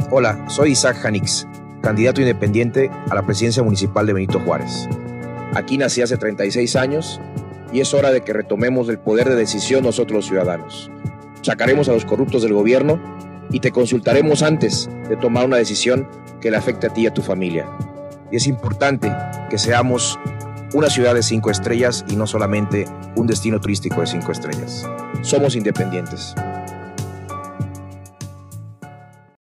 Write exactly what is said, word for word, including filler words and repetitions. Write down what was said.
Hola, soy Isaac Janix, candidato independiente a la presidencia municipal de Benito Juárez. Aquí nací hace treinta y seis años y es hora de que retomemos el poder de decisión nosotros los ciudadanos. Sacaremos a los corruptos del gobierno y te consultaremos antes de tomar una decisión que le afecte a ti y a tu familia. Y es importante que seamos una ciudad de cinco estrellas y no solamente un destino turístico de cinco estrellas. Somos independientes.